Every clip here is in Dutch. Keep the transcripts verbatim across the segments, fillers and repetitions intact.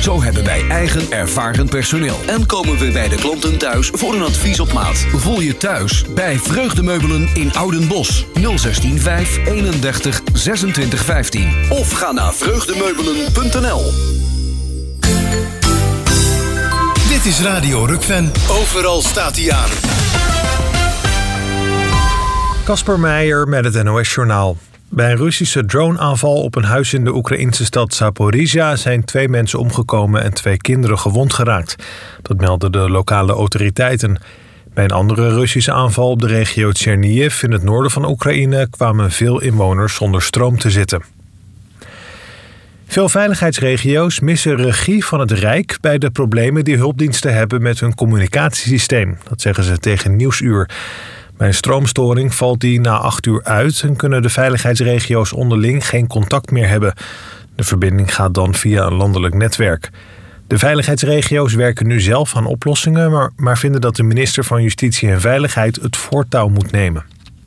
Zo hebben wij eigen ervaren personeel. En komen we bij de klanten thuis voor een advies op maat. Voel je thuis bij Vreugdemeubelen in Oudenbosch. nul zestien vijf eenendertig zesentwintig vijftien. Of ga naar vreugdemeubelen punt n l. Dit is Radio Rukven. Overal staat hij aan. Kasper Meijer met het N O S-journaal. Bij een Russische droneaanval op een huis in de Oekraïnse stad Zaporizhia zijn twee mensen omgekomen en twee kinderen gewond geraakt. Dat melden de lokale autoriteiten. Bij een andere Russische aanval op de regio Chernihiv in het noorden van Oekraïne kwamen veel inwoners zonder stroom te zitten. Veel veiligheidsregio's missen regie van het Rijk bij de problemen die hulpdiensten hebben met hun communicatiesysteem. Dat zeggen ze tegen Nieuwsuur. Bij een stroomstoring valt die na acht uur uit en kunnen de veiligheidsregio's onderling geen contact meer hebben. De verbinding gaat dan via een landelijk netwerk. De veiligheidsregio's werken nu zelf aan oplossingen, maar, maar vinden dat de minister van Justitie en Veiligheid het voortouw moet nemen.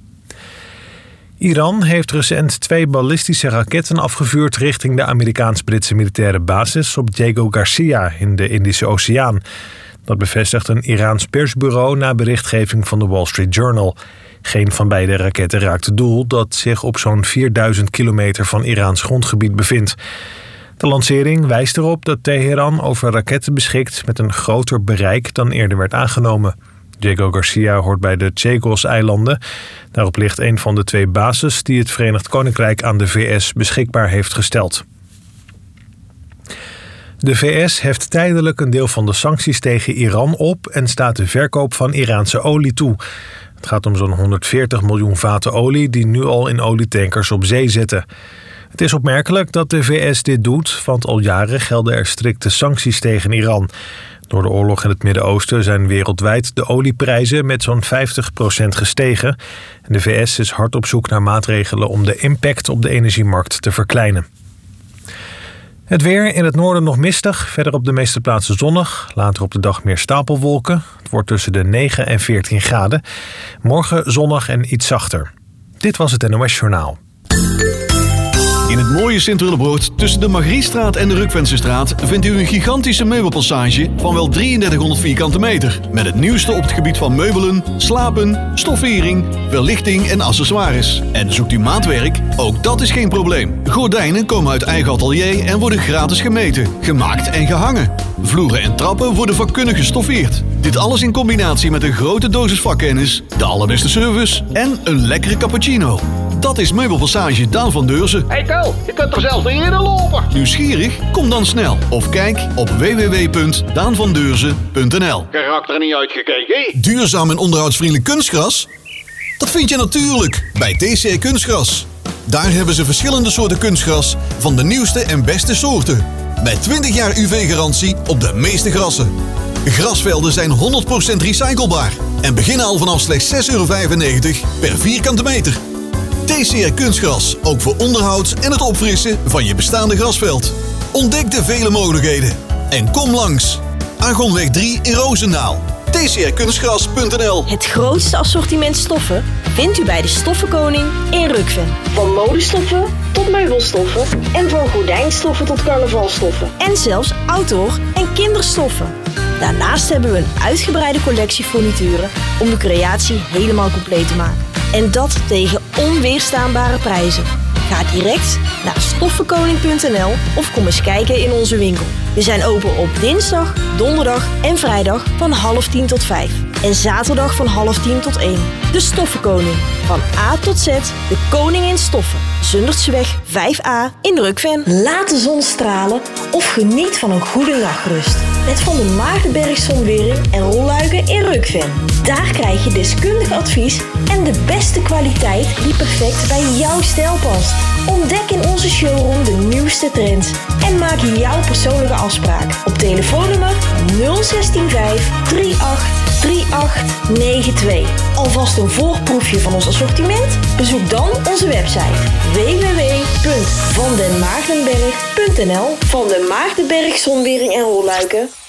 Iran heeft recent twee ballistische raketten afgevuurd richting de Amerikaans-Britse militaire basis op Diego Garcia in de Indische Oceaan. Dat bevestigt een Iraans persbureau na berichtgeving van de Wall Street Journal. Geen van beide raketten raakt het doel dat zich op zo'n vierduizend kilometer van Iraans grondgebied bevindt. De lancering wijst erop dat Teheran over raketten beschikt met een groter bereik dan eerder werd aangenomen. Diego Garcia hoort bij de Chagos-eilanden. Daarop ligt een van de twee bases die het Verenigd Koninkrijk aan de V S beschikbaar heeft gesteld. De V S heft tijdelijk een deel van de sancties tegen Iran op en staat de verkoop van Iraanse olie toe. Het gaat om zo'n honderdveertig miljoen vaten olie die nu al in olietankers op zee zitten. Het is opmerkelijk dat de V S dit doet, want al jaren gelden er strikte sancties tegen Iran. Door de oorlog in het Midden-Oosten zijn wereldwijd de olieprijzen met zo'n vijftig procent gestegen. En de V S is hard op zoek naar maatregelen om de impact op de energiemarkt te verkleinen. Het weer in het noorden nog mistig, verder op de meeste plaatsen zonnig. Later op de dag meer stapelwolken. Het wordt tussen de negen en veertien graden. Morgen zonnig en iets zachter. Dit was het N O S-journaal. In het mooie Sint-Willebroord tussen de Margriestraat en de Rukvensestraat vindt u een gigantische meubelpassage van wel drieëndertighonderd vierkante meter. Met het nieuwste op het gebied van meubelen, slapen, stoffering, verlichting en accessoires. En zoekt u maatwerk? Ook dat is geen probleem. Gordijnen komen uit eigen atelier en worden gratis gemeten, gemaakt en gehangen. Vloeren en trappen worden vakkundig gestoffeerd. Dit alles in combinatie met een grote dosis vakkennis, de allerbeste service en een lekkere cappuccino. Dat is Meubelpassage Daan van Deurzen. Hey Kel, je kunt er zelfs niet in lopen. Nieuwsgierig? Kom dan snel of kijk op w w w punt daan van deurzen punt n l. Geraakt er niet uitgekeken? Duurzaam en onderhoudsvriendelijk kunstgras? Dat vind je natuurlijk bij T C R Kunstgras. Daar hebben ze verschillende soorten kunstgras van de nieuwste en beste soorten. Met twintig jaar U V-garantie op de meeste grassen. Grasvelden zijn honderd procent recyclebaar en beginnen al vanaf slechts zes euro vijfennegentig per vierkante meter. T C R Kunstgras, ook voor onderhoud en het opfrissen van je bestaande grasveld. Ontdek de vele mogelijkheden en kom langs. Argonweg drie in Roosendaal. T C R kunstgras punt n l. Het grootste assortiment stoffen vindt u bij de Stoffenkoning in Rukven. Van modestoffen tot meubelstoffen en van gordijnstoffen tot carnavalstoffen. En zelfs outdoor en kinderstoffen. Daarnaast hebben we een uitgebreide collectie furnituren om de creatie helemaal compleet te maken. En dat tegen onweerstaanbare prijzen. Ga direct naar stoffenkoning punt n l of kom eens kijken in onze winkel. We zijn open op dinsdag, donderdag en vrijdag van half tien tot vijf. En zaterdag van half tien tot één. De Stoffenkoning. Van A tot Z, de koning in stoffen. Zundertseweg vijf a in Rukven. Laat de zon stralen of geniet van een goede nachtrust. Met Van der Maartenberg Zonwering en Rolluiken in Rukven. Daar krijg je deskundig advies en de beste kwaliteit die perfect bij jouw stijl past. Ontdek in onze showroom de nieuwste trends en maak jouw persoonlijke afspraak op telefoonnummer nul zestien vijf drie acht drie acht negen twee. Alvast een voorproefje van ons assortiment? Bezoek dan onze website w w w punt van den maartenberg punt n l. Van den Maartenberg Zonwering en Rolluiken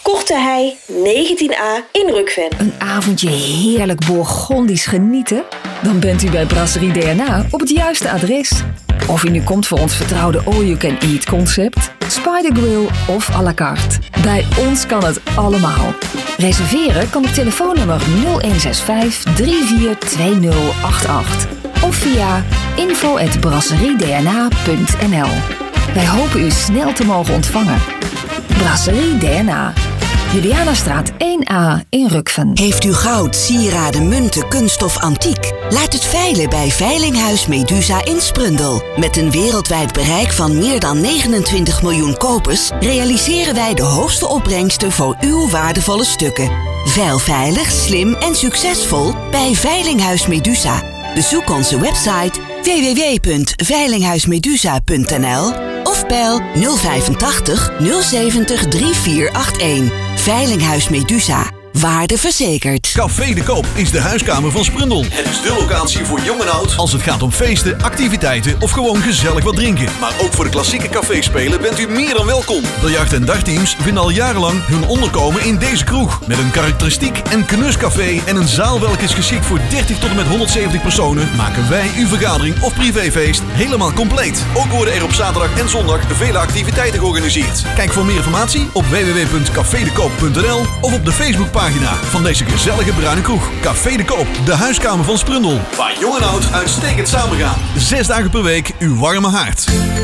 Korte Hei, negentien A in Rukven. Een avondje heerlijk Bourgondisch genieten? Dan bent u bij Brasserie D N A op het juiste adres. Of u nu komt voor ons vertrouwde all-you-can-eat concept, Spider Grill of à la carte. Bij ons kan het allemaal. Reserveren kan op telefoonnummer nul een zes vijf drie vier twee nul acht acht of via info at brasseriedna punt n l. Wij hopen u snel te mogen ontvangen. Brasserie D N A. Julianastraat één A in Rukven. Heeft u goud, sieraden, munten, kunststof, antiek? Laat het veilen bij Veilinghuis Medusa in Sprundel. Met een wereldwijd bereik van meer dan negenentwintig miljoen kopers realiseren wij de hoogste opbrengsten voor uw waardevolle stukken. Veil veilig, slim en succesvol bij Veilinghuis Medusa. Bezoek onze website w w w punt veilinghuismedusa punt n l of bel nul vijfentachtig nul zeventig drie vier acht een. Veilinghuis Medusa. Waarde verzekerd. Café de Koop is de huiskamer van Sprundel. Het is de locatie voor jong en oud als het gaat om feesten, activiteiten of gewoon gezellig wat drinken. Maar ook voor de klassieke caféspelen bent u meer dan welkom. Biljart- en dartteams vinden al jarenlang hun onderkomen in deze kroeg. Met een karakteristiek en knuscafé en een zaal welke is geschikt voor dertig tot en met honderdzeventig personen, maken wij uw vergadering of privéfeest helemaal compleet. Ook worden er op zaterdag en zondag vele activiteiten georganiseerd. Kijk voor meer informatie op w w w punt café de koop punt n l of op de Facebookpagina van deze gezellige bruine kroeg. Café de Koop, de huiskamer van Sprundel. Waar jong en oud uitstekend samengaan. Zes dagen per week uw warme haard.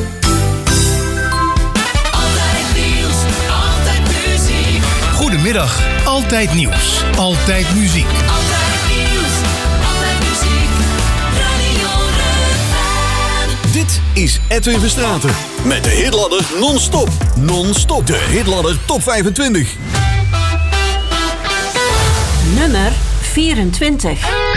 Altijd nieuws, altijd muziek. Goedemiddag, altijd nieuws, altijd muziek. Altijd nieuws, altijd muziek. Radio Rukven. Dit is Edwin Verstraeten met de hitladder non-stop. Non-stop, de hitladder top vijfentwintig. Nummer vierentwintig.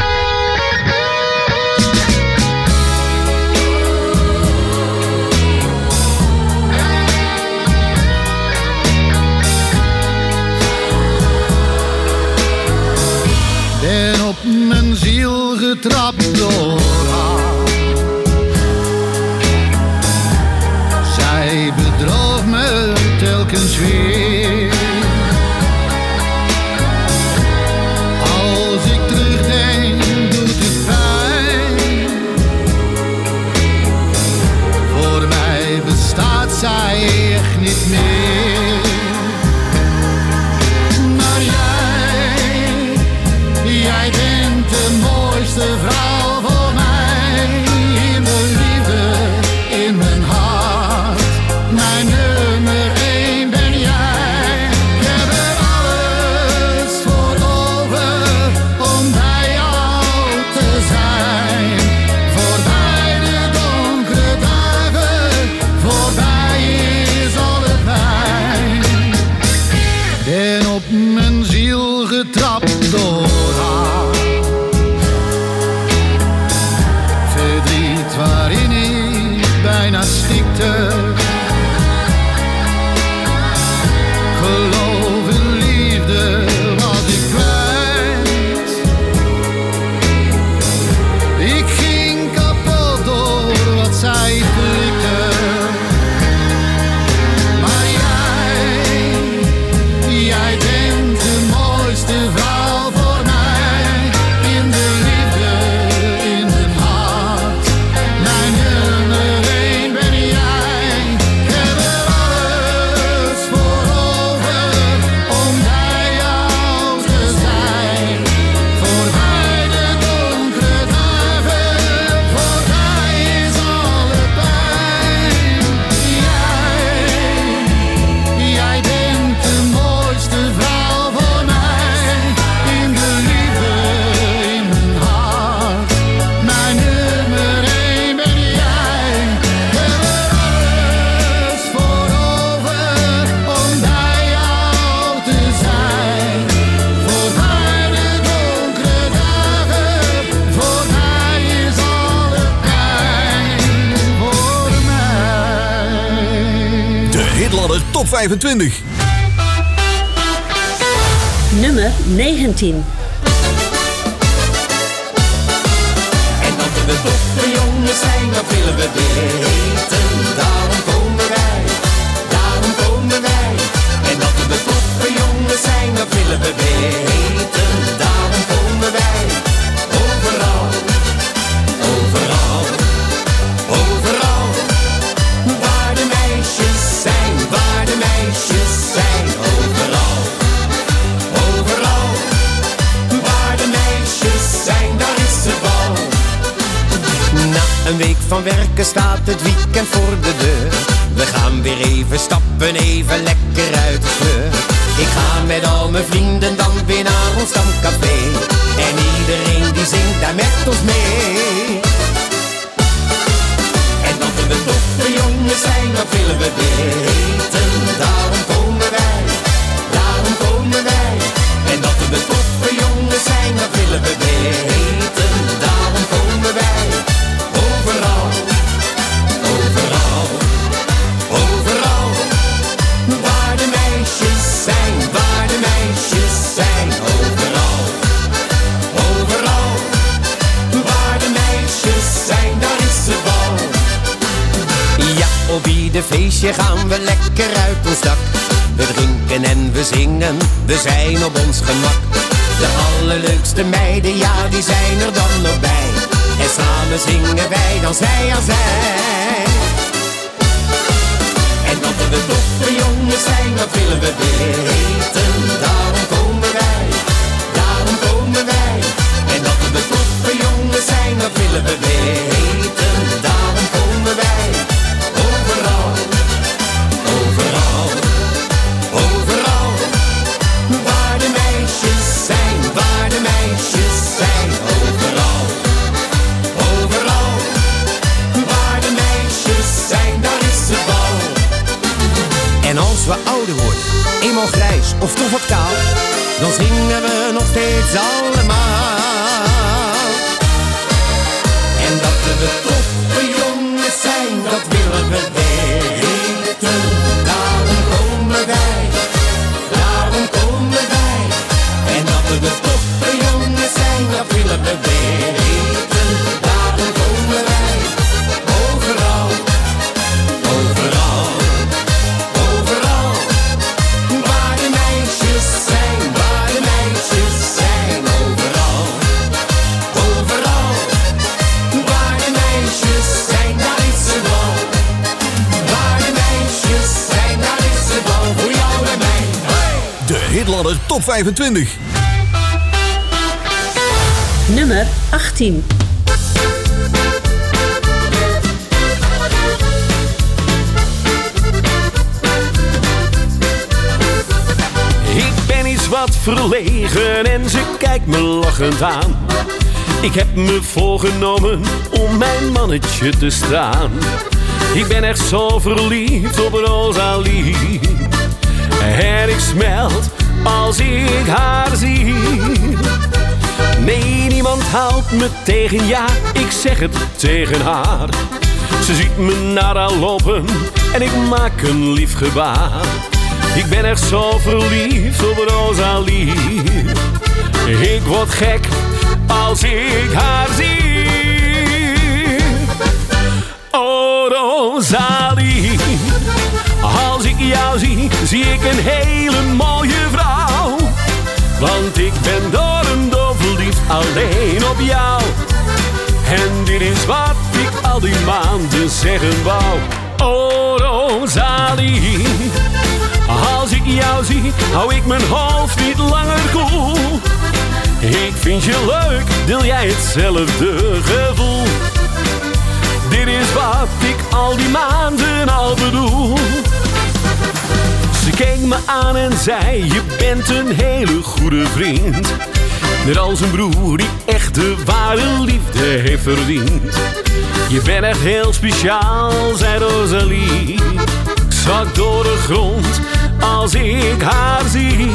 Ben op mijn ziel getrapt door haar. Zij bedroog me telkens weer. Als ik terugdenk, doet het pijn. Voor mij bestaat zij echt niet meer. Maar jij, jij bent de mooiste vrouw voor mij. In mijn liefde, in mijn hart. Mijn nummer één ben jij. Ik heb er alles voor over om bij jou te zijn. Voorbij de donkere dagen, voorbij is alle pijn. Ben op mijn ziel getrapt door haar. Verdriet waarin ik bijna stikte. Geloof in liefde was ik kwijt. Ik ging kapot door wat zij flikte. Maar jij, jij bent de mooiste vrouw voor mij. In de liefde, in mijn hart. Mijn nummer één ben jij. Ik heb er alles voor over om bij jou te zijn. Voorbij de donkere dagen, voorbij is alle pijn. Jij, jij bent de mooiste vrouw voor mij. In de liefde, in mijn hart. Mijn nummer één ben jij. Ik heb er alles voor over om bij jou te zijn. Voorbij de donkere dagen, voorbij is alle pijn voor mij. De hitladder top vijfentwintig. Nummer negentien. En wat we toffe jongens zijn, dat willen we weten. Daarom komen wij, daarom komen wij. En dat we toffe jongens Een week van werken staat het weekend voor de deur. We gaan weer even stappen, even lekker uit de sleur. Ik ga met al mijn vrienden dan weer naar ons stamcafé. En iedereen die zingt daar met ons mee. En dat we toffe jongens zijn, dat willen we weten. Daarom komen wij, daarom komen wij. En dat we toffe jongens zijn, dat willen we weten. Daarom komen wij, overal, overal, overal. Waar de meisjes zijn, waar de meisjes zijn. Overal, overal. Waar de meisjes zijn, daar is het bal. Ja, op ieder feestje gaan we lekker uit ons dak. We drinken en we zingen, we zijn op ons gemak. De allerleukste meiden, ja, die zijn er dan nog bij. En samen zingen wij dan zij aan zij. En dat we toffe jongens zijn, dat willen we weten. Daarom komen wij, daarom komen wij. En dat we toffe jongens zijn, dat willen we weten. Daarom komen wij, overal, overal, overal. Waar de meisjes zijn, waar de meisjes zijn. Overal, overal. Waar de meisjes zijn, daar is het bal. En als we ouder worden, eenmaal grijs of toch wat kaal, dan zingen we nog steeds allemaal. En dat we toffe jongens zijn, dat willen we weten. Daarom komen wij, daarom komen wij. En dat we toffe jongens zijn, dat willen we weten. Daarom komen wij, overal, overal, overal. Waar de meisjes zijn, waar de meisjes zijn. Overal, overal. Waar de meisjes zijn, daar is het bal. Waar de meisjes zijn, daar is het bal. Voor jou en mij. Hey! De Hitladder Top vijfentwintig. Nummer achttien. Ik ben iets wat verlegen en ze kijkt me lachend aan. Ik heb me voorgenomen om mijn mannetje te staan. Ik ben echt zo verliefd op Rosalie. En ik smelt als ik haar zie. Nee, niemand houdt me tegen, ja, ik zeg het tegen haar. Ze ziet me naar haar lopen en ik maak een lief gebaar. Ik ben echt zo verliefd op Rosalie. Ik word gek als ik haar zie. Oh Rosalie, als ik jou zie, zie ik een hele mooie vrouw. Want ik ben door en door verliefd alleen op jou. En dit is wat ik al die maanden zeggen wou. Oh Rosalie, als ik jou zie, hou ik mijn hoofd niet langer koel. Ik vind je leuk, deel jij hetzelfde gevoel. Dit is wat ik al die maanden al bedoel. Ze keek me aan en zei, je bent een hele goede vriend. Net als een broer die echt de ware liefde heeft verdiend. Je bent echt heel speciaal, zei Rosalie. Ik zak door de grond als ik haar zie.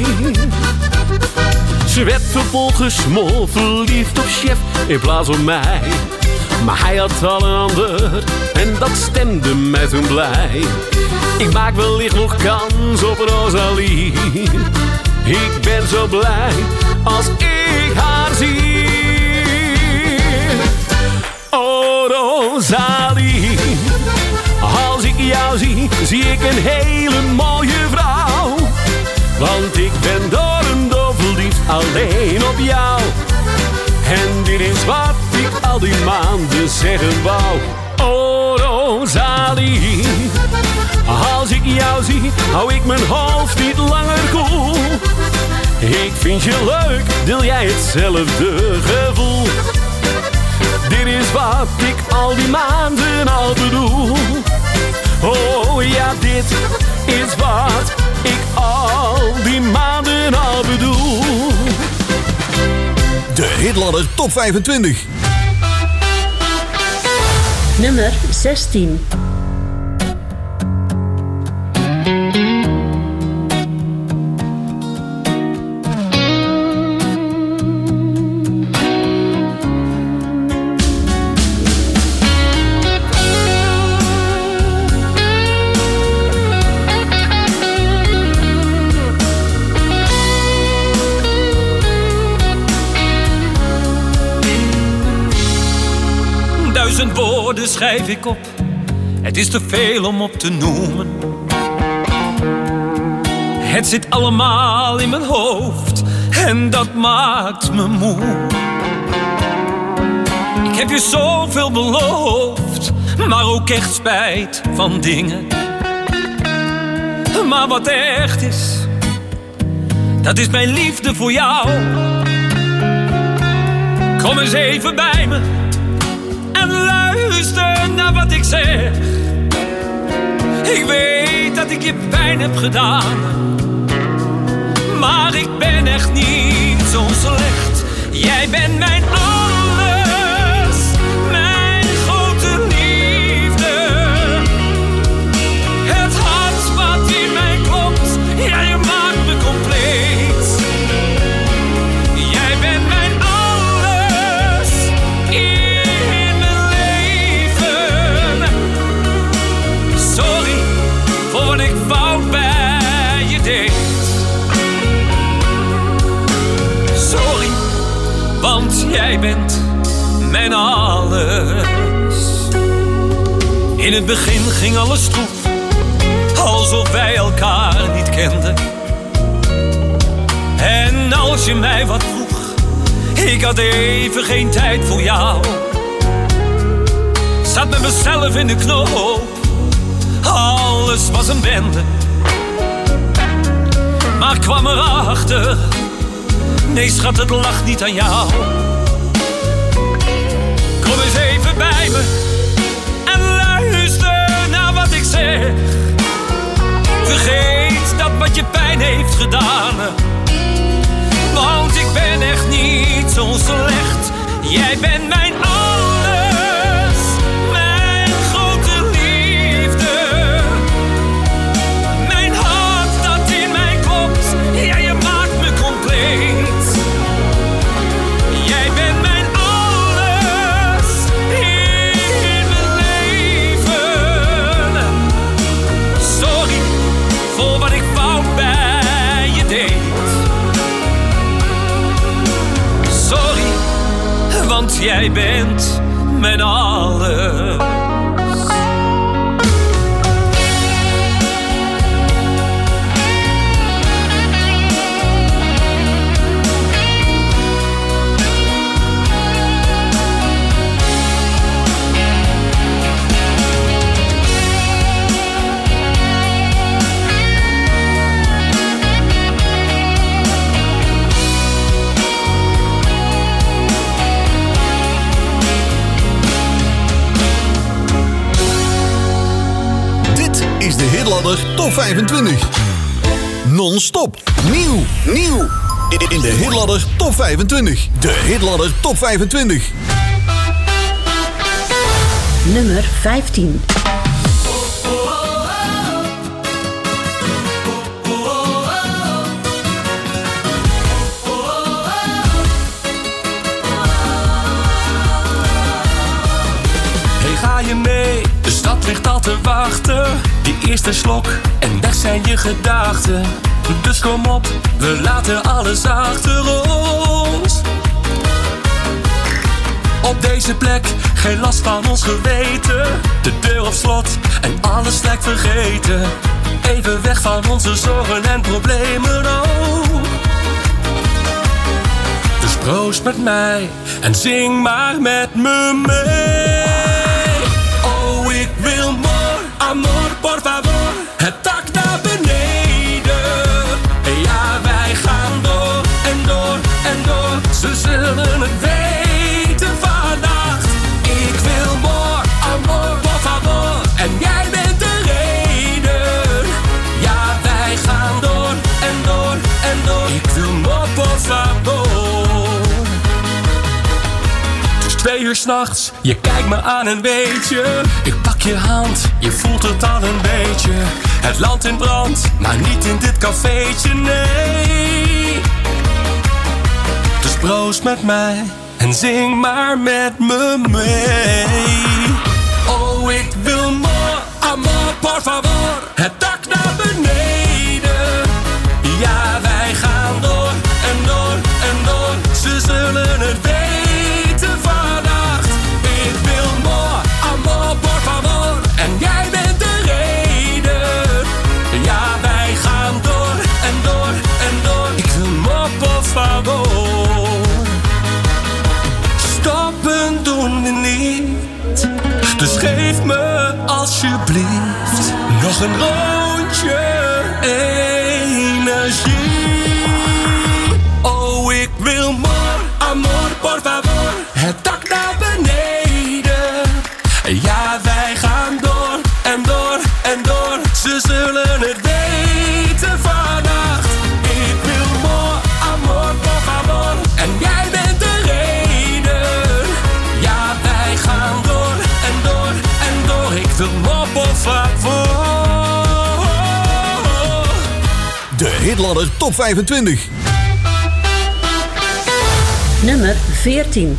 Ze werd vervolgens smol verliefd op chef in plaats van mij. Maar hij had al een ander en dat stemde mij toen blij. Ik maak wellicht nog kans op Rosalie. Ik ben zo blij als ik haar zie. Oh Rosalie, als ik jou zie, zie ik een hele mooie vrouw. Want ik ben door en door verliefd alleen op jou. En dit is wat ik al die maanden zeggen wou. Oh Rosalie, als ik jou zie, hou ik mijn hoofd niet langer koel. Ik vind je leuk, deel jij hetzelfde gevoel. Dit dit is wat ik al die maanden al bedoel. Oh ja, dit is wat ik al die maanden al bedoel. De Hitladder Top vijfentwintig. Nummer zestien. Duizend woorden schrijf ik op, het is te veel om op te noemen. Het zit allemaal in mijn hoofd en dat maakt me moe. Ik heb je zoveel beloofd, maar ook echt spijt van dingen. Maar wat echt is, dat is mijn liefde voor jou. Kom eens even bij me en luister naar wat ik zeg. Ik weet dat ik je pijn heb gedaan, maar ik ben echt niet zo slecht. Jij bent mijn alles, mijn grote liefde. Het hart wat in mij klopt, ja, je maakt me compleet. Jij bent mijn alles in mijn leven. Sorry voor wat ik fout bij je deed. Sorry, want jij bent mijn alles. In het begin ging alles stroef, alsof wij elkaar niet kenden. En als je mij wat vroeg, ik had even geen tijd voor jou. Zat met mezelf in de knoop, alles was een bende. Maar ik kwam erachter, nee schat, het lag niet aan jou. Kom eens even bij me en luister naar wat ik zeg. Vergeet dat wat je pijn heeft gedaan, want ik ben echt niet zo slecht. Jij bent mijn alles, mijn grote liefde. Mijn hart dat in mij klopt, ja, je maakt me compleet. Jij bent mijn alles in mijn leven. Sorry voor wat ik fout bij je deed. Sorry, want jij bent mijn alles. Is de Hitladder Top vijfentwintig. Non-stop. Nieuw. Nieuw. In de Hitladder Top vijfentwintig. De Hitladder Top vijfentwintig. Nummer vijftien. Hey, ga je mee? De stad ligt al te wachten. Die eerste slok en weg zijn je gedachten. Dus kom op, we laten alles achter ons. Op deze plek geen last van ons geweten. De deur op slot en alles lijkt vergeten. Even weg van onze zorgen en problemen ook. Dus proost met mij en zing maar met me mee. Oh, ik wil more, amor, por favor. Het dak naar beneden. Ja, wij gaan door en door en door. Ze zullen het weten vannacht. uur 's nachts, je kijkt me aan en weet je, ik pak je hand, je voelt het al een beetje. Het land in brand, maar niet in dit cafeetje, nee. Dus proost met mij en zing maar met me mee. Oh, ik wil more, amor, por favor. Het dak naar beneden. Ja, wij gaan door en door en door. Ze zullen het weten vannacht. Ik wil more, amor, por favor. En jij bent de reden. Ja, wij gaan door en door en door. Ik wil more, por favor. Stoppen doen we niet. Dus geef me alsjeblieft nog een rondje energie. Oh, ik wil more, amor, por favor. Het dak naar beneden. Ja, wij gaan door en door en door. Ze zullen het weten vannacht. Ik wil more, amor, por favor. En jij bent de reden. Ja, wij gaan door en door en door. Ik wil more, por favor. De Hitladder Top vijfentwintig. Nummer veertien.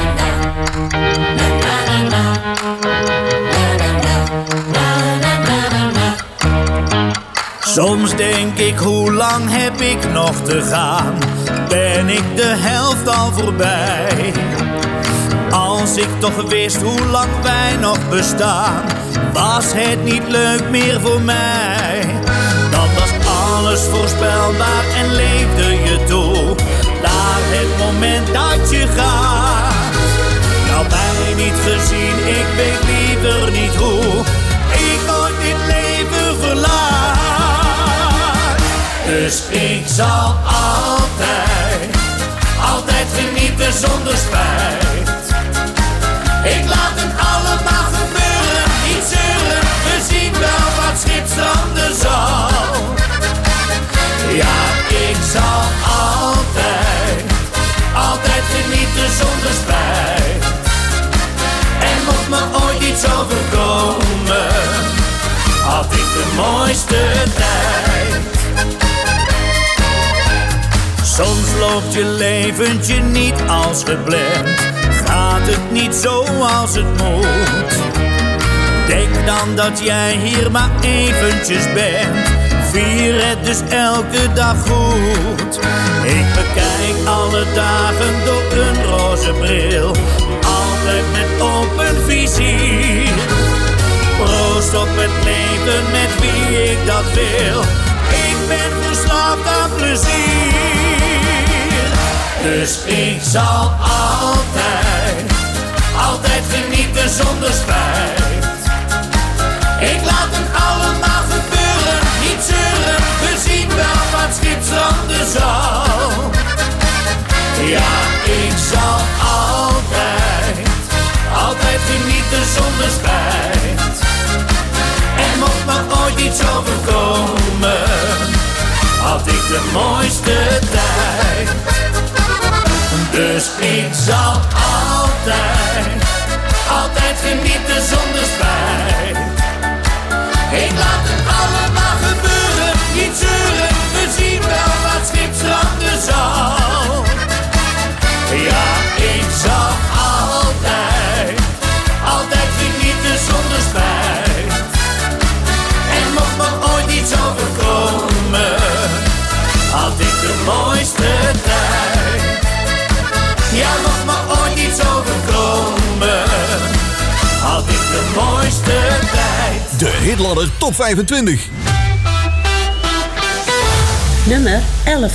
Soms denk ik, hoe lang heb ik nog te gaan? Ben ik de helft al voorbij? Als ik toch wist hoe lang wij nog bestaan, was het niet leuk meer voor mij. Dan was alles voorspelbaar en leefde je toe naar het moment dat je gaat. Nou, mij niet gezien, ik weet liever niet hoe ik ooit dit leven verlaat. Dus ik zal altijd, altijd genieten zonder spijt. Ik laat het allemaal gebeuren, niet zeuren. We zien wel wat schip stranden zal. Ja, ik zal altijd, altijd genieten zonder spijt. En mocht me ooit iets overkomen, had ik de mooiste tijd. Soms loopt je leventje niet als gepland, gaat het niet zoals het moet. Denk dan dat jij hier maar eventjes bent, vier het dus elke dag goed. Ik bekijk alle dagen door een roze bril, altijd met open vizier. Proost op het leven met wie ik dat wil, ik ben verslaafd aan plezier. Dus ik zal altijd, altijd genieten zonder spijt. Ik laat het allemaal gebeuren, niet zeuren. We zien wel wat schip stranden zal. Ja, ik zal altijd, altijd genieten zonder spijt. En mocht me ooit iets overkomen, had ik de mooiste tijd. Dus ik zal altijd, altijd genieten zonder spijt. Ik laat het allemaal gebeuren, niet zeuren. We zien wel wat schip stranden zal. Ja, ik zal altijd, altijd genieten zonder spijt. En mocht me ooit iets overkomen, had ik de mooiste tijd. Ja, mocht me ooit iets overkomen, had ik de mooiste tijd. De Hitladder Top vijfentwintig. Nummer elf.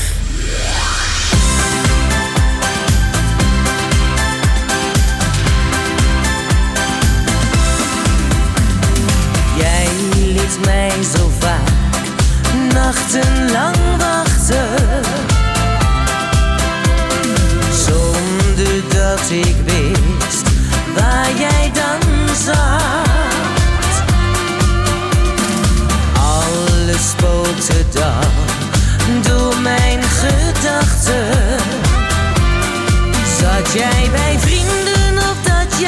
Jij liet mij zo vaak nachtenlang wachten, zonder dat ik wist waar jij dan zat. Alles spookte dan door mijn gedachten. Zat jij bij vrienden of dat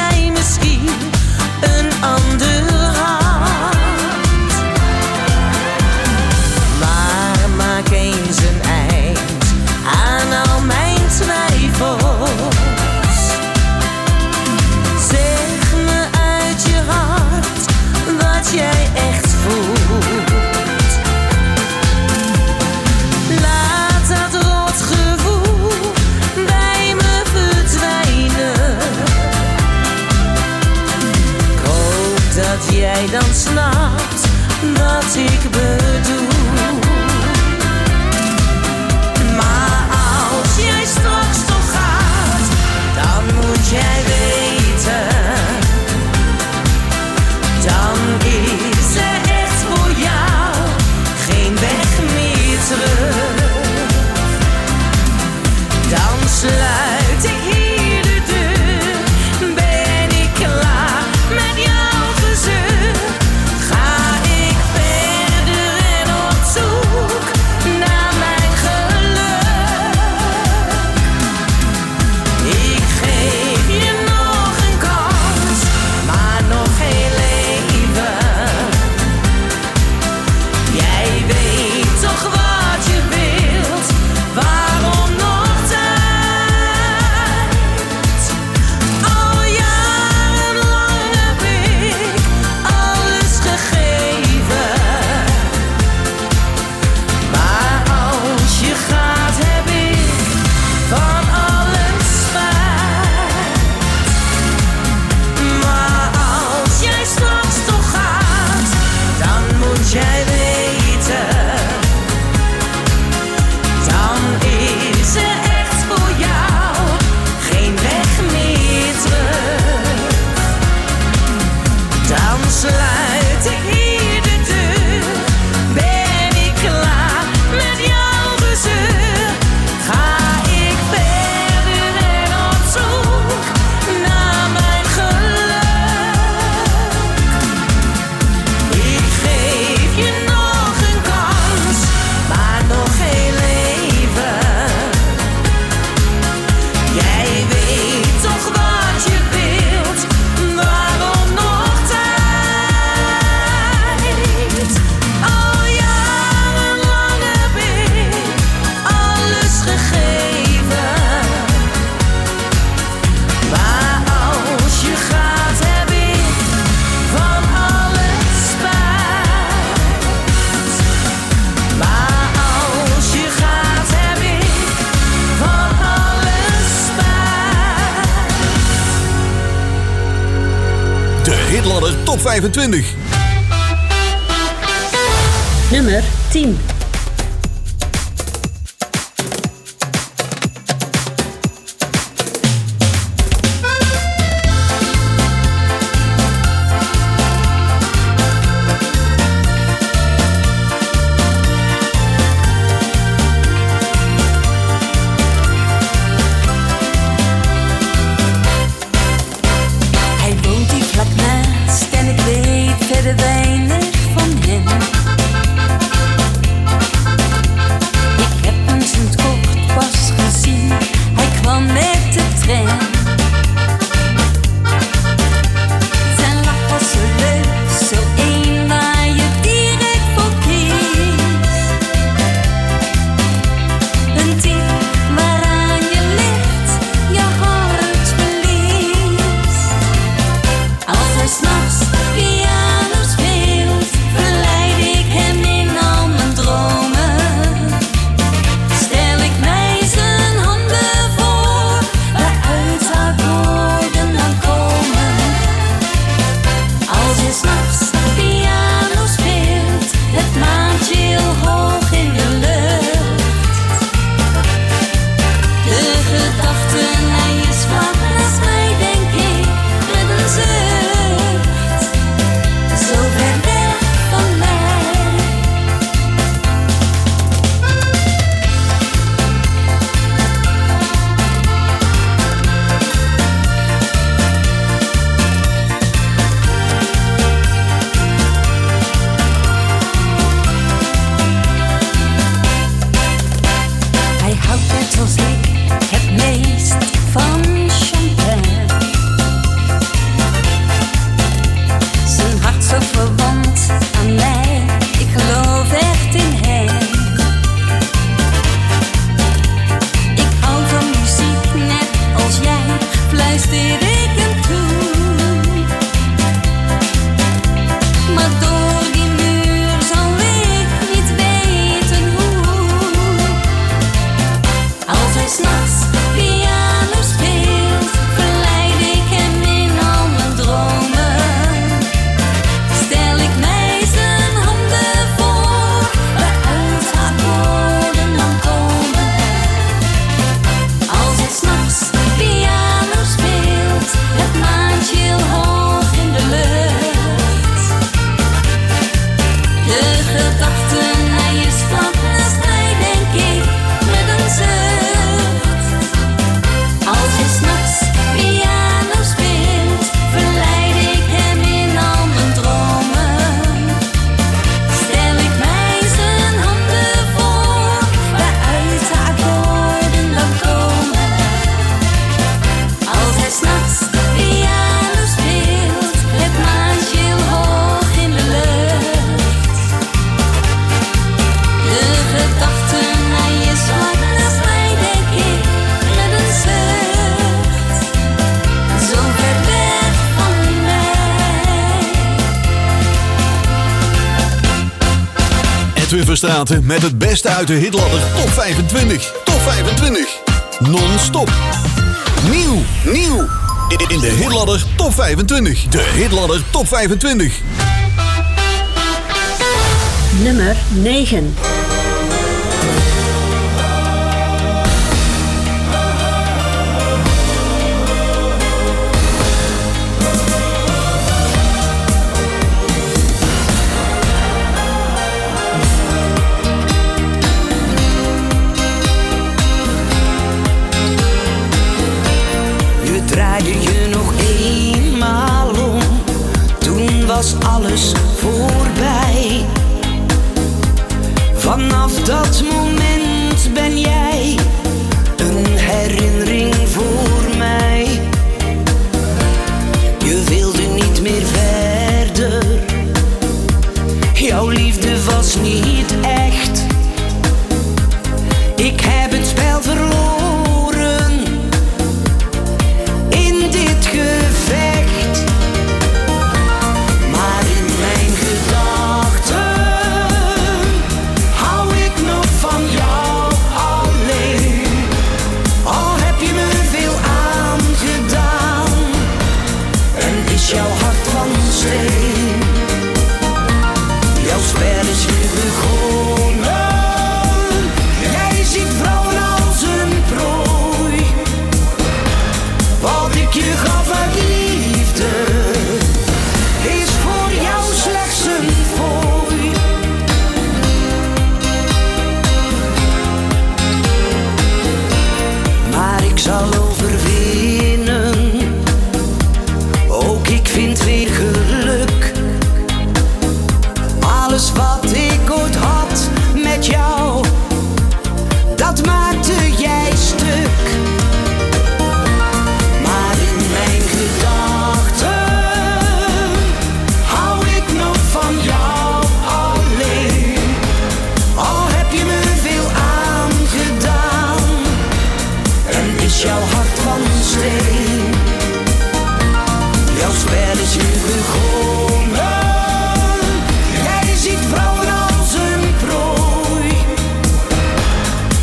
Top vijfentwintig. Nummer tien. Verstraeten met het beste uit de hitladder Top vijfentwintig. Top vijfentwintig. Non-stop. Nieuw, nieuw. In de hitladder Top vijfentwintig. De hitladder Top vijfentwintig. Nummer negen. Was alles voorbij. Van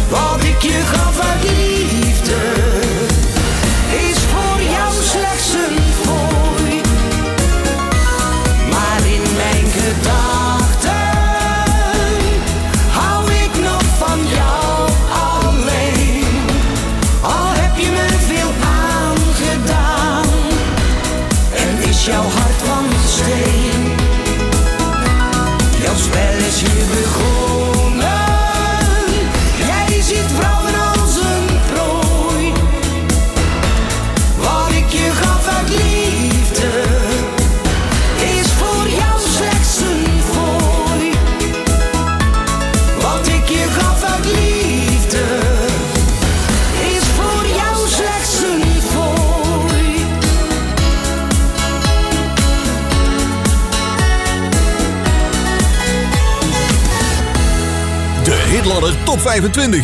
Wat ik je gaf uit liefde is voor jou slechts een fooi. Maar in mijn gedachten hou ik nog van jou alleen. Al heb je me veel aangedaan en is jouw hart van steen. Jouw spel is hier begonnen. Jij ziet vrouwen als een prooi. Wat ik je gaf uit liefde is voor jou slechts een fooi. Wat ik je gaf uit liefde is voor jou slechts een fooi. De Hitladder Top vijfentwintig.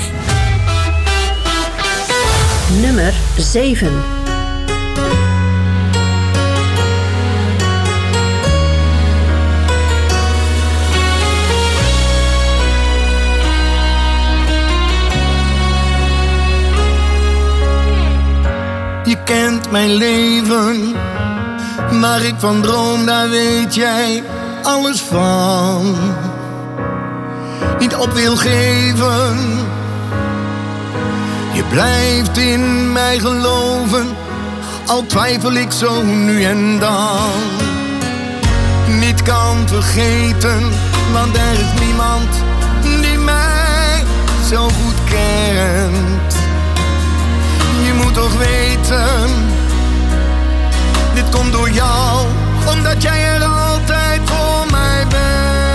Nummer zeven. Je kent mijn leven, waar ik van droom, daar weet jij alles van. Niet op wil geven, je blijft in mij geloven, al twijfel ik zo nu en dan. Niet kan vergeten, want er is niemand die mij zo goed kent. Je moet toch weten, dit komt door jou, omdat jij er altijd voor mij bent.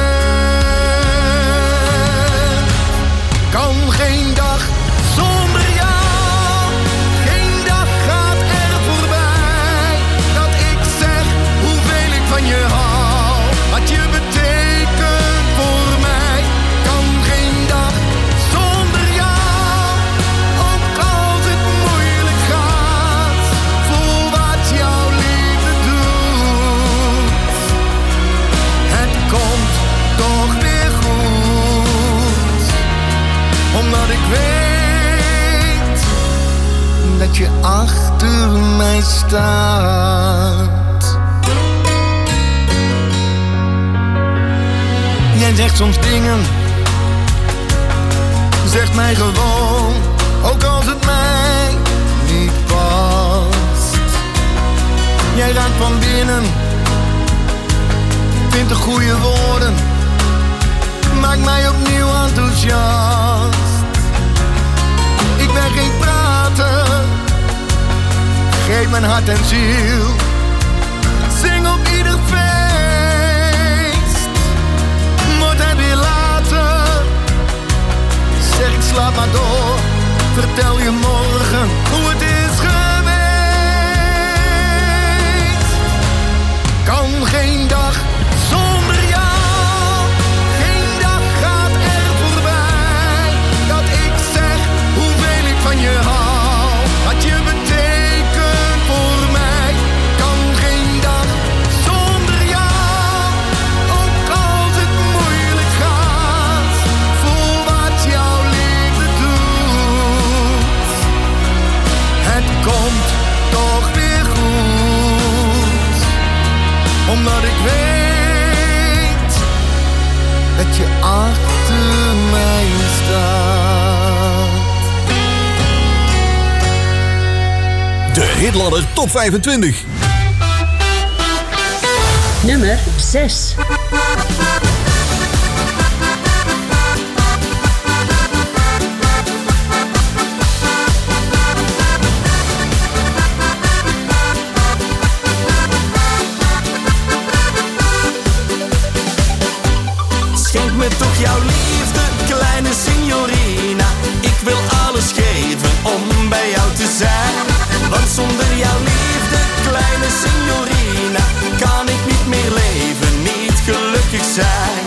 Kan geen dag zonder jou, geen dag gaat er voorbij, dat ik zeg hoeveel ik van je hou, wat je betekent voor mij. Kan geen dag zonder jou, ook als het moeilijk gaat, voel wat jouw liefde doet. Het komt toch weer goed, omdat ik weet dat je achter mij staat. Jij zegt soms dingen, zegt mij gewoon, ook als het mij niet past. Jij raakt van binnen, vindt de goede woorden, maakt mij opnieuw enthousiast. Ik ben geen prater, geef mijn hart en ziel, zing op ieder feest. Wordt het weer later, zeg ik slaap maar door, vertel je morgen hoe het is geweest. Kan geen dag zonder jou, geen dag gaat er voorbij, dat ik zeg hoeveel ik van je hou, wat je betekent voor mij. Kan geen dag zonder jou, ook als het moeilijk gaat, voel wat jouw liefde doet. Het komt toch weer goed, omdat ik weet dat je achter mij staat. De Hitladder Top vijfentwintig. Nummer zes. Schenk me toch jouw liefde, kleine signorina. Ik wil alles geven om bij jou te zijn. Want zonder jouw liefde, kleine signorina, kan ik niet meer leven, niet gelukkig zijn.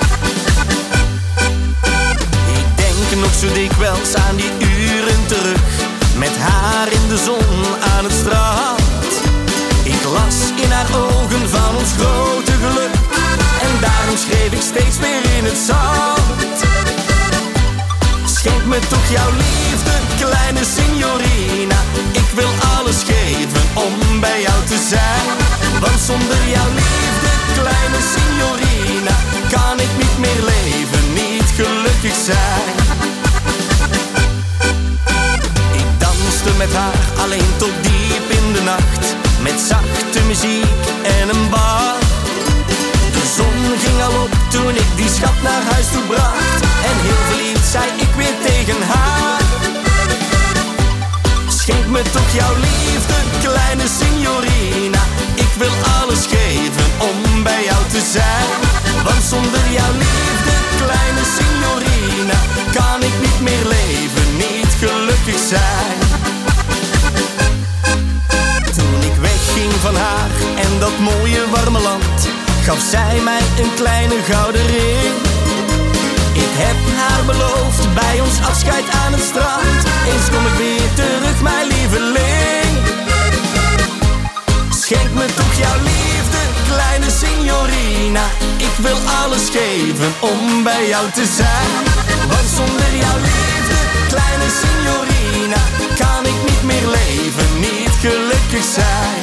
Ik denk nog zo dikwijls aan die uren terug, met haar in de zon aan het strand. Ik las in haar ogen van ons grote geluk, en daarom schreef ik steeds meer in het zand. Schenk me toch jouw liefde, kleine signorina. Ik wil alles geven om bij jou te zijn. Want zonder jouw liefde, kleine signorina, kan ik niet meer leven, niet gelukkig zijn. Ik danste met haar alleen tot diep in de nacht, met zachte muziek en een bar. De zon ging al op toen ik die schat naar huis toe bracht. En heel verliefd zei ik weer tegen haar: schenk me toch jouw liefde, kleine signorina. Ik wil alles geven om bij jou te zijn. Want zonder jouw liefde, kleine signorina, kan ik niet meer leven, niet gelukkig zijn. Toen ik wegging van haar en dat mooie warme land, gaf zij mij een kleine gouden ring. Ik heb haar beloofd bij ons afscheid aan het strand, eens kom ik weer terug, mijn lieveling. Schenk me toch jouw liefde, kleine signorina. Ik wil alles geven om bij jou te zijn. Want zonder jouw liefde, kleine signorina, kan ik niet meer leven, niet gelukkig zijn.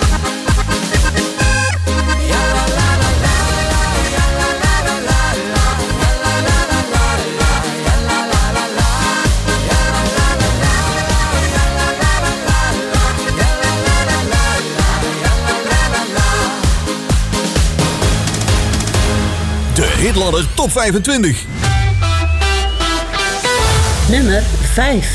Hitladder Top vijfentwintig. Nummer vijf.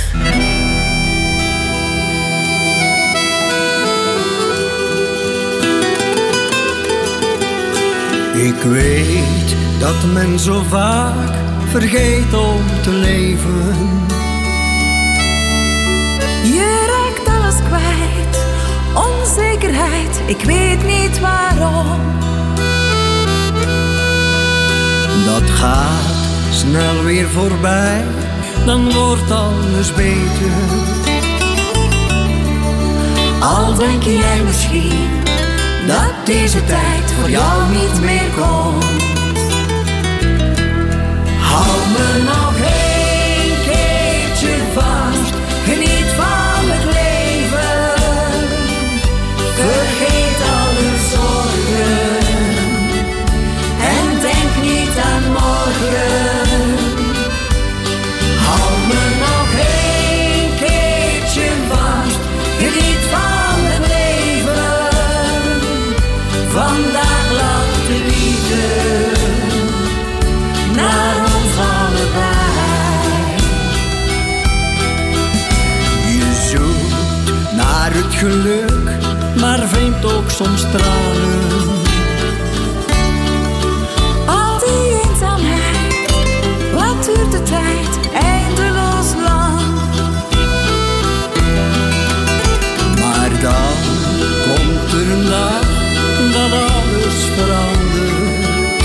Ik weet dat men zo vaak vergeet om te leven. Je raakt alles kwijt, onzekerheid, ik weet niet waarom. Dat gaat snel weer voorbij, dan wordt alles beter. Al denk jij misschien dat deze tijd voor jou niet meer komt. Hou me nog één keertje vast, geniet van het leven. Vergeet alle zorgen en denk niet aan morgen. Hou me nog één keertje vast, geniet van het leven. Vandaag lacht de liefde naar ons allebei. Je zoekt naar het geluk, maar vindt ook soms tranen. Al die eenzaamheid, wat duurt de tijd eindeloos lang. Maar dan komt er een dag dat alles verandert.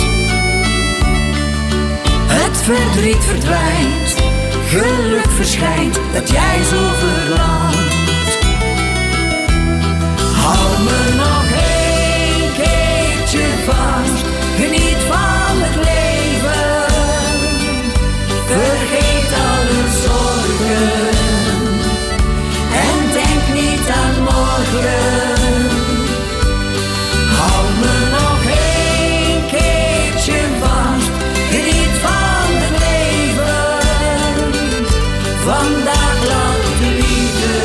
Het verdriet verdwijnt, geluk verschijnt dat jij zo verlangt. Hou me nog één keertje vast, geniet van het leven. Vergeet alle zorgen en denk niet aan morgen. Hou me nog één keertje vast, geniet van het leven. Vandaag lacht de liefde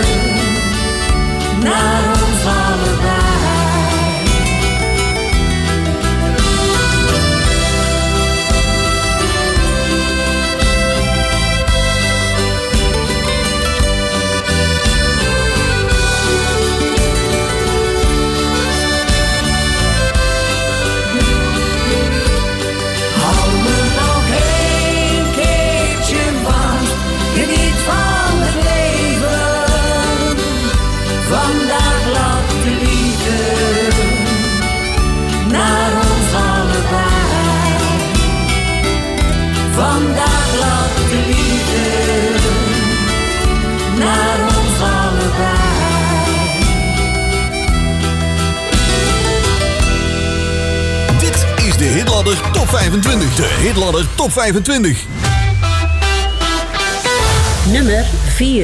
naar ons allebei. Hou me nog één keertje vast, geniet van het leven. Vandaag lacht de liefde naar ons allebei. Vandaag lacht de liefde naar ons allebei. Dit is de Hitladder Top vijfentwintig. De Hitladder Top vijfentwintig. Nummer vier.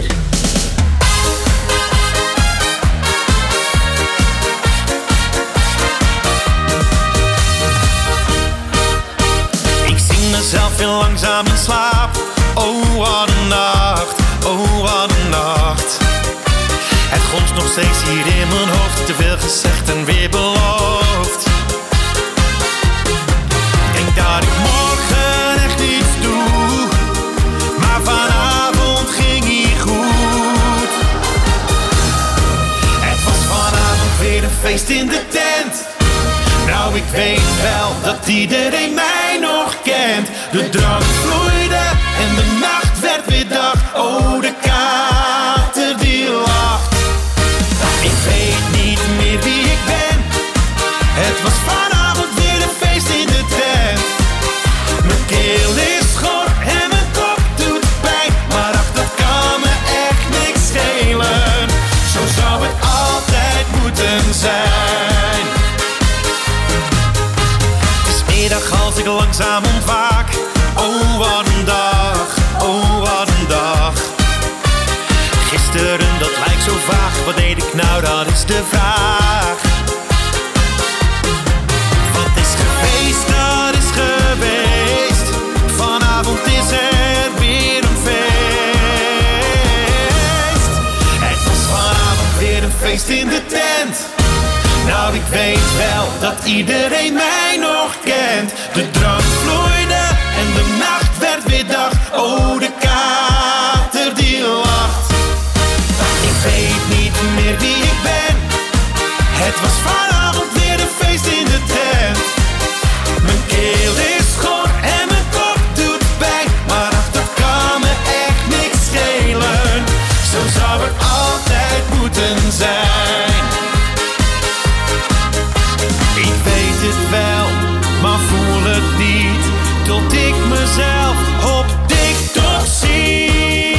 Ik zing mezelf heel langzaam in slaap. Oh, wat een nacht, oh, wat een nacht. Het gonst nog steeds hier in mijn hoofd. Te veel gezegd en weer beloofd. Ik denk dat ik morgen echt iets doe. Maar vanavond ging hier goed. Het was vanavond weer een feest in de tent. Nou, ik weet wel dat iedereen mij nog kent. De drank vloeide en de nacht werd weer dag. Oh, de kater die lacht. Ik weet niet meer wie ik ben. Het was vanavond weer een feest in de tent. Mijn keel is schor en mijn kop doet pijn. Maar ach, dat kan me echt niks schelen. Zo zou het altijd moeten zijn. Het is middag als ik langzaam ontwaak. Oh, wat een dag, oh, wat een dag. Gisteren, dat lijkt zo vaag. Wat deed ik nou, dat is de vraag. Wat is geweest, dat is geweest. Vanavond is er weer een feest. Het was vanavond weer een feest in de tent. Nou, ik weet wel dat iedereen mij nog kent. De drank vloeide en de nacht werd weer dag. Oh, de kater die lacht. Ik weet niet meer wie ik ben. Het was vanavond weer een feest in de tent. Mijn keel is schor en mijn kop doet pijn. Maar ach, dat kan me echt niks schelen. Zo zou het altijd moeten zijn. Ik weet het wel, maar voel het niet. Tot ik mezelf op TikTok zie.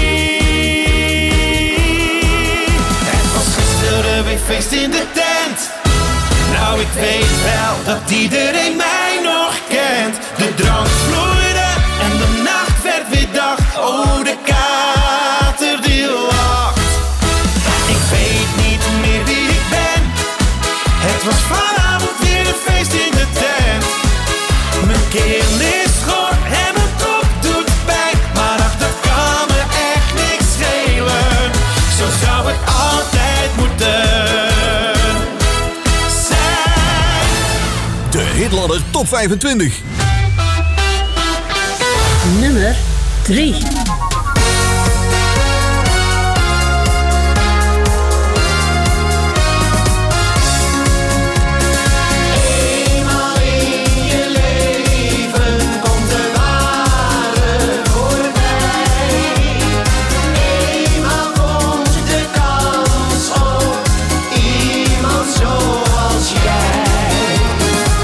Het was gisteren weer feest in de tent. Nou, ik weet wel dat iedereen mij nog kent. De drank vloeide en de nacht werd weer dag. Oh, de kater die lacht. Ik weet niet meer wie ik ben. Het was vanavond weer een feest in de tent. Mijn keel is schor en mijn kop doet pijn. Maar ach, dat kan me echt niks schelen. Zo zou het altijd moeten zijn. De Hitladder Top vijfentwintig. Nummer drie.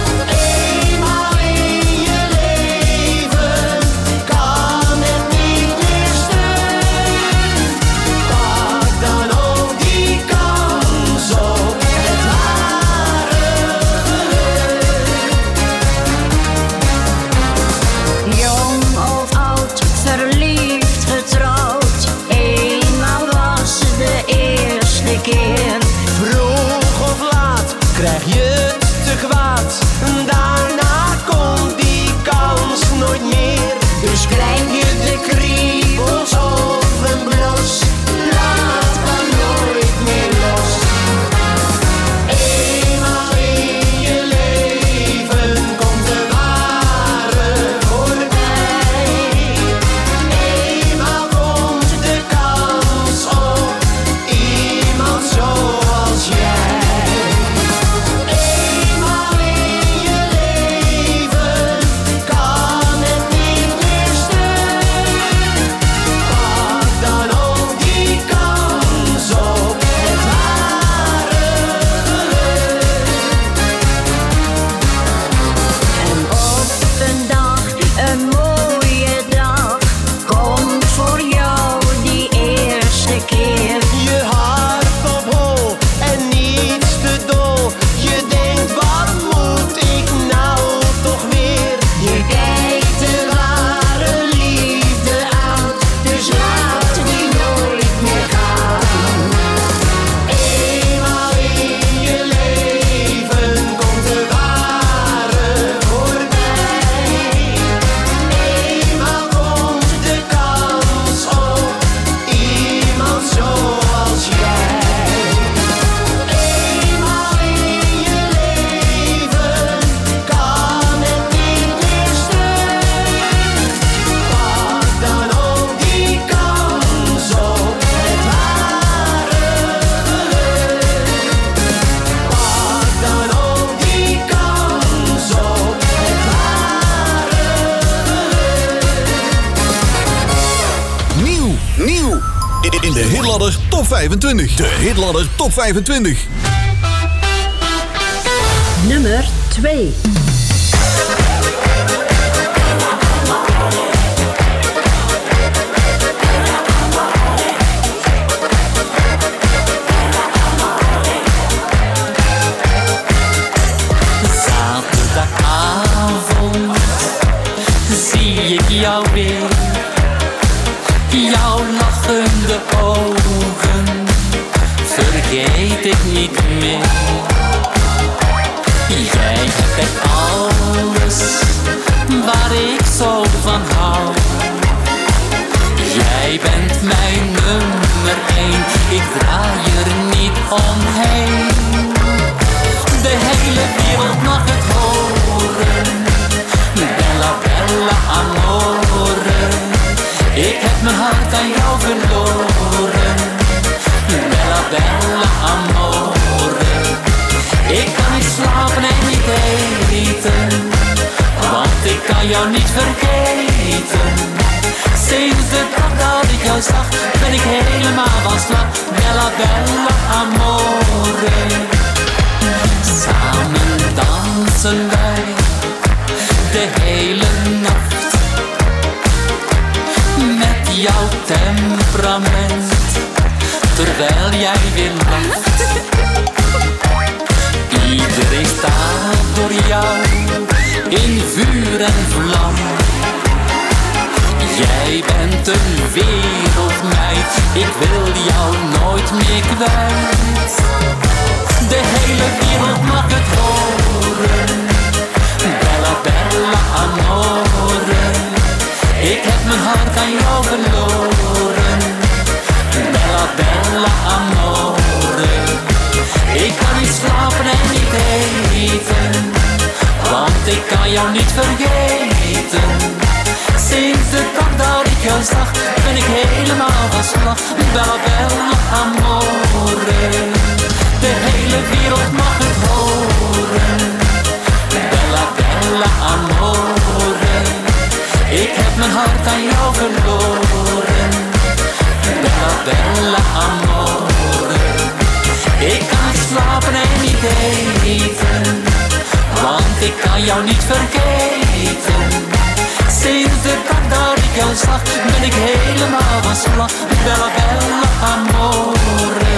Eenmaal in je leven kan het niet Nieuw. Nieuw. In de Hitladder Top vijfentwintig. De Hitladder Top vijfentwintig. Nummer twee. Zaterdagavond zie ik jou weer. Jouw lachende ogen vergeet ik niet meer. Jij hebt echt alles waar ik zo van hou. Jij bent mijn nummer één, ik draai er niet omheen. De hele wereld mag het horen. Bella, bella, amore. Ik heb mijn hart aan jou verloren. Bella, bella, amore. Ik kan niet slapen en niet eten, want ik kan jou niet vergeten. Sinds de dag dat ik jou zag, ben ik helemaal van slag. Bella, bella, amore. Samen dansen wij de hele nacht. Met jouw temperament, terwijl jij weer lacht. Iedereen staat door jou in vuur en vlam. Jij bent een wereldmeid, ik wil jou nooit meer kwijt. De hele wereld mag het horen. Bella, bella, amore. Ik heb mijn hart aan jou verloren. Bella, bella, amore. Ik kan niet slapen en niet eten, want ik kan jou niet vergeten. Sinds de dag dat ik jou zag, ben ik helemaal van slag. Bella, bella, amore. De hele wereld mag het horen. Bella, bella, amore. Ik heb mijn hart aan jou verloren. Bella, bella, amore. Ik kan niet slapen en niet eten, want ik kan jou niet vergeten. Sinds de dag dat ik jou zag, ben ik helemaal van slag. Bella, bella, amore.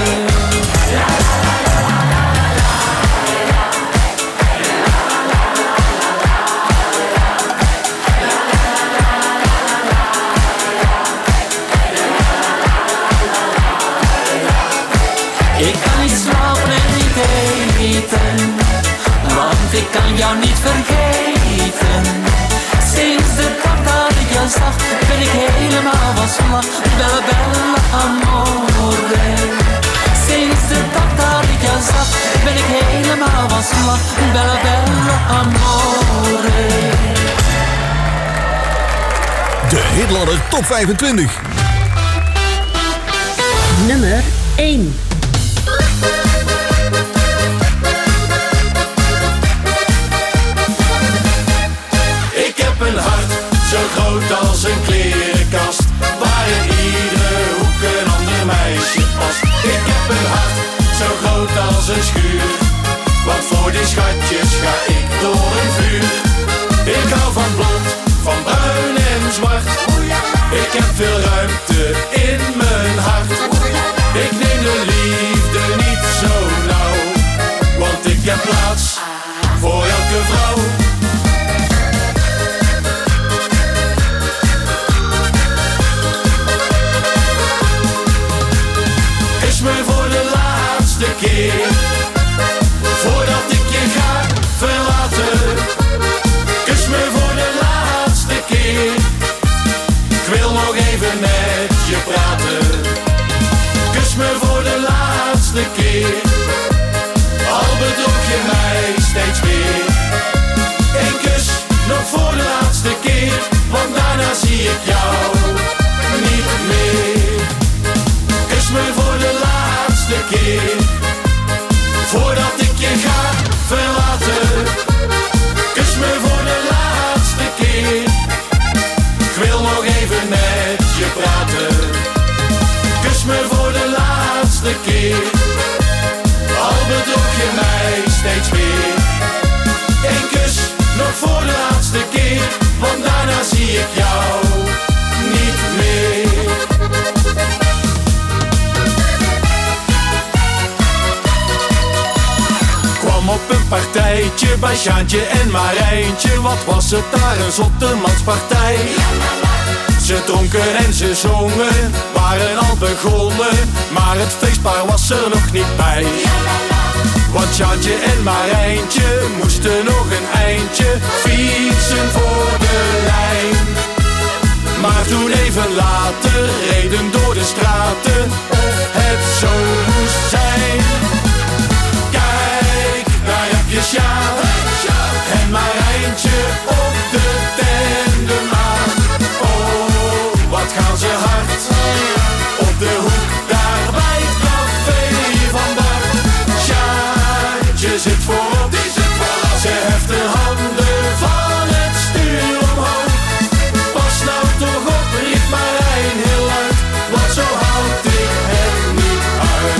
Ik kan niet slapen en niet eten, want ik kan jou niet vergeten. Sinds de dag dat ik jou zag, ben ik helemaal van slag. Bella, bella, amore. Sinds de dag dat ik jou zag, ben ik helemaal van slag. Bella, bella, amore. De Hitladder Top vijfentwintig. Nummer één. Ik heb een hart zo groot als een klerenkast, waar in iedere hoek een ander meisje past. Ik heb een hart zo groot als een schuur, want voor die schatjes ga ik door een vuur. Ik hou van blond, van bruin en zwart. Ik heb veel ruimte in mijn hart. Ik neem de liefde niet zo nauw, want ik heb plaats voor elke vrouw. Kus me voor de laatste keer, voordat ik je ga verlaten. Kus me voor de laatste keer, ik wil nog even met je praten. Kus me voor de laatste keer, al bedroeg je mij steeds weer. Eén kus nog voor de laatste keer, want daarna zie ik jou niet meer. Kus me voor de laatste keer, voordat ik je ga verlaten. Kus me voor de laatste keer, ik wil nog even met je praten. partijtje bij Sjaantje en Marijntje. Wat was het daar een zottermanspartij. Ze dronken en ze zongen, waren al begonnen, maar het feestpaar was er nog niet bij. Want Sjaantje en Marijntje moesten nog een eindje fietsen voor de lijn. Maar toen even later reden door de straten of het zo moest zijn. Kijk, daar heb je Sjaak en Marijntje op de tendemaan. Oh, wat gaan ze hard op de hoek daar bij het café van Bart. Sjaantje zit voorop, die zit voorop. Ze heft de handen van het stuur omhoog. Pas nou toch op, riep Marijn heel luid, want zo houd ik het niet uit.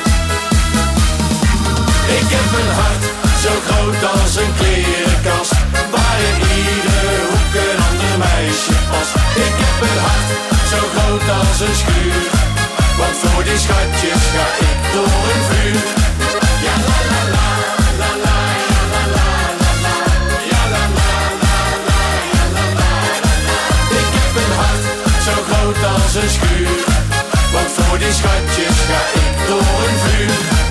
Ik heb een hart zo groot als een klerenkast, waar in iedere hoek een ander meisje past. Ik heb een hart zo groot als een schuur, want voor die schatjes ga ik door een vuur. Ja la la la, la la, ja la la, la la, ja la la, la la, ja la la, la la. Ik heb een hart zo groot als een schuur, want voor die schatjes ga ik door een vuur.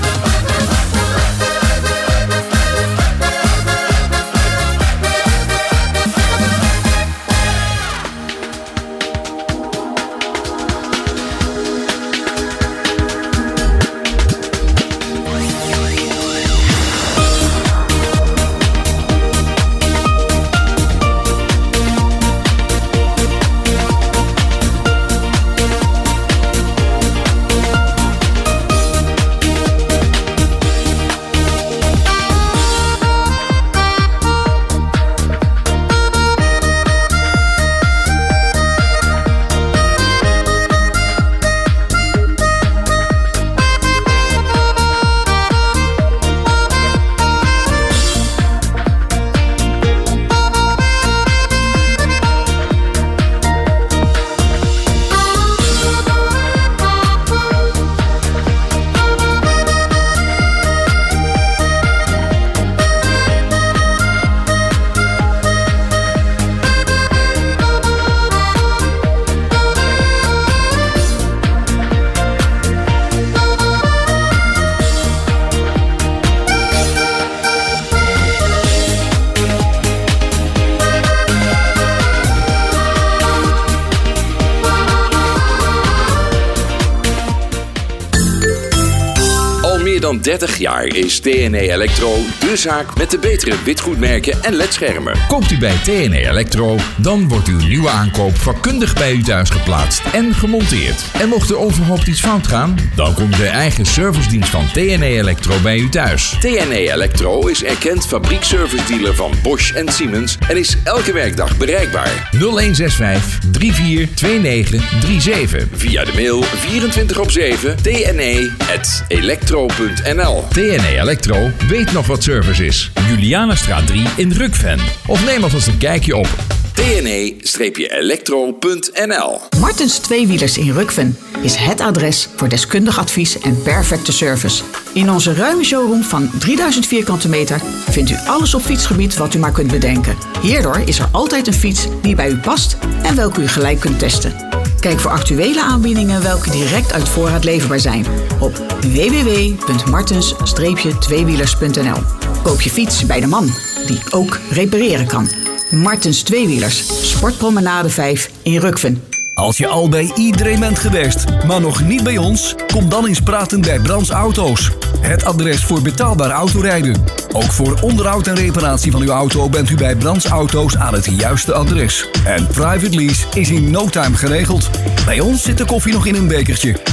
dan dertig jaar is T N E Electro de zaak met de betere witgoedmerken en ledschermen. Koopt u bij T N E Electro, dan wordt uw nieuwe aankoop vakkundig bij u thuis geplaatst en gemonteerd. En mocht er onverhoopt iets fout gaan, dan komt de eigen servicedienst van T N E Electro bij u thuis. T N E Electro is erkend fabriekservice-dealer van Bosch en Siemens en is elke werkdag bereikbaar. nul een zes vijf drie vier twee negen drie zeven. Via de mail vierentwintig op zeven t n e punt electro punt n l. T N E Electro weet nog wat service is. Julianastraat drie in Rukven. Of neem alvast een kijkje op t n e electro punt n l. Martens Tweewielers in Rukven is het adres voor deskundig advies en perfecte service. In onze ruime showroom van drieduizend vierkante meter vindt u alles op fietsgebied wat u maar kunt bedenken. Hierdoor is er altijd een fiets die bij u past en welke u gelijk kunt testen. Kijk voor actuele aanbiedingen welke direct uit voorraad leverbaar zijn op w w w punt martens tweewielers punt n l. Koop je fiets bij de man die ook repareren kan. Martens Tweewielers, Sportpromenade vijf in Rukven. Als je al bij iedereen bent geweest, maar nog niet bij ons, kom dan eens praten bij Brands Auto's. Het adres voor betaalbaar autorijden. Ook voor onderhoud en reparatie van uw auto bent u bij Brands Auto's aan het juiste adres. En private lease is in no time geregeld. Bij ons zit de koffie nog in een bekertje.